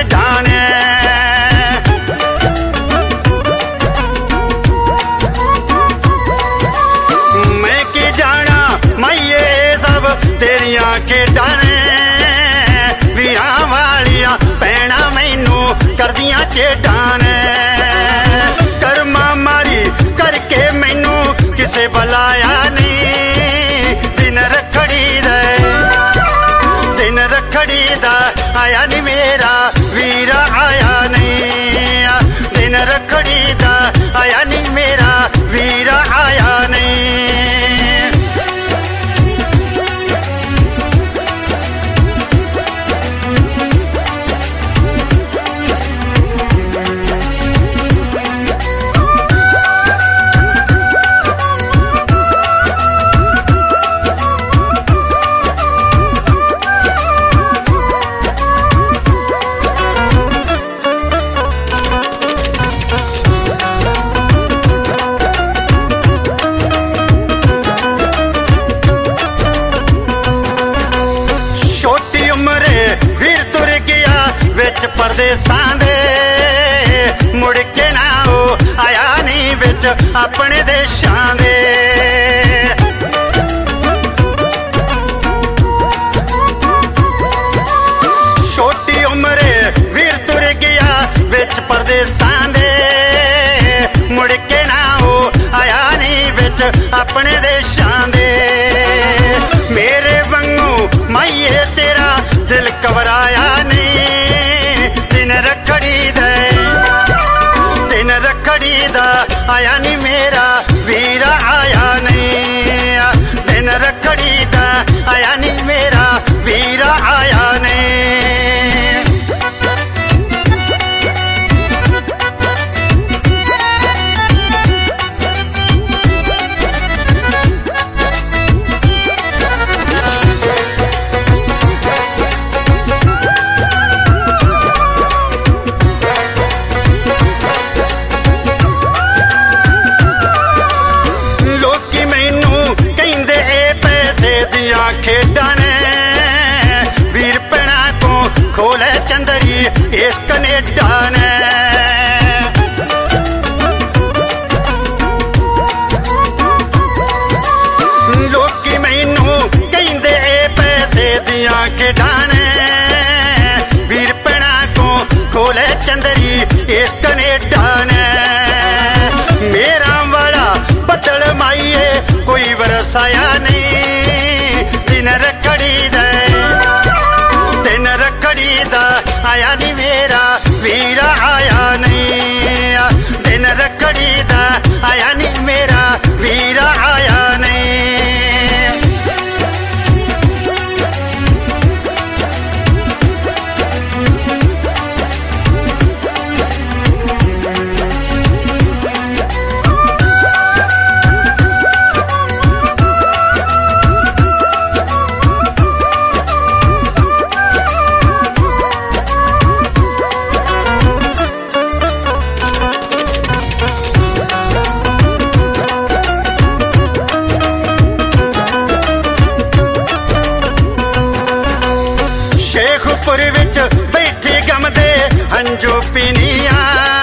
खेडाने। मैं की जाना माइये सब तेरिया खेडाने, वीरा वालिया भैना मैनू करदियां चेडाने। कर्मा मारी करके मैनू किसे बुलाया नहीं, दिन रखड़ी दा आया नहीं मेरा वीरा आया नहीं, दिन रखड़ी दा आया नहीं मेरा वीरा आया नहीं। विच परदेसां दे मुड़ के ना ओ आया नहीं विच अपने देशां दे। छोटी उम्रे वीर तुर गया विच परदेसां दे, मुड़ के ना ओ आया नहीं विच अपने देशां दे। मेरे वंगू माइये तेरा दिल घबराया नहीं, दिन रखड़ी दा आया नहीं मेरा वीरा आया नहीं, दिन रखड़ी दा आया नहीं मेरा वीरा आया नहीं। खेडा ने वीर भैना को खोले चंदरी इस कनेडा ने। लोकी मैनू कहंदे पैसे दिया खेडा ने, वीर भैना को खोले चंदरी इस कनेडा ने। मेरा वाला बदल माइये कोई बरसाया नहीं, दिन रखड़ी दा आया नहीं मेरा वीरा आया नहीं, दिन रखड़ी दा आया नहीं मेरा वीरा आया नहीं। शेखपुर विच बैठी गमदे हंजू पीनिया,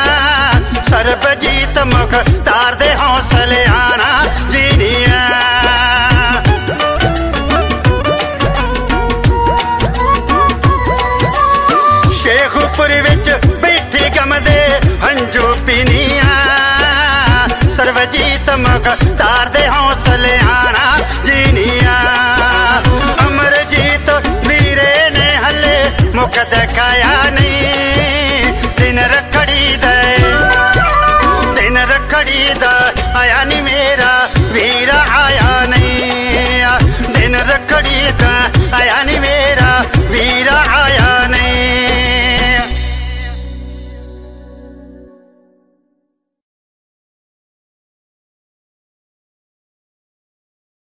सरबजीत मुख तार दे हौसले आना जीनिया। शेखपुर विच बैठी गमदे हंजू पीनिया, सरबजीत मुख तार दे हौसले आना जीनिया। अमरजीत वीरे ने हले मुख दिखाया नहीं, दिन रखड़ी दा आया नहीं मेरा वीरा आया नहीं, दिन रखड़ी दा आया नहीं।